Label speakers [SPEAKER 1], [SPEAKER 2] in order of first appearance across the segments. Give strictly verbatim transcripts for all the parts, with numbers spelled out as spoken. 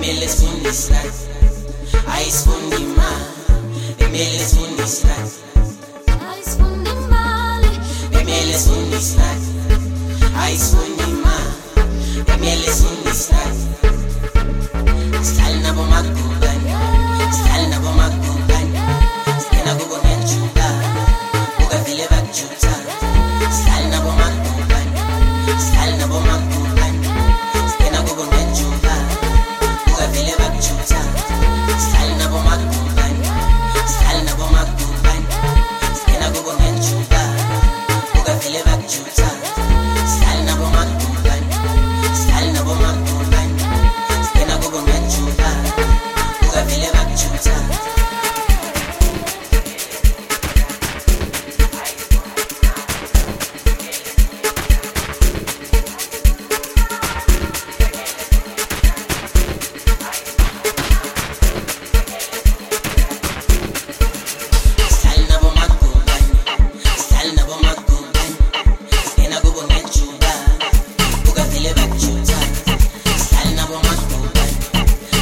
[SPEAKER 1] Emele sfundi stat, ai sfundi ma. Emele sfundi stat,
[SPEAKER 2] ai sfundi male.
[SPEAKER 1] Emele sfundi stat, ai sfundi ma. Emele sfundi stat. Style na bo makuban, style na bo makuban. Stena gugo nyanchuta, uga vile bakchuta. Style na bo makuban, style na bo makuban. Stena gugo nyanchuta, uga vile bakchuta. Style na bo makuban, style na bo makuban. Stena gugo nyanchuta, uga vile bakchuta. Style na bo makuban, style na bo makuban. Stena gugo nyanchuta, uga vile bakchuta.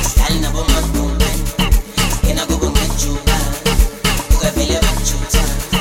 [SPEAKER 1] Chuta.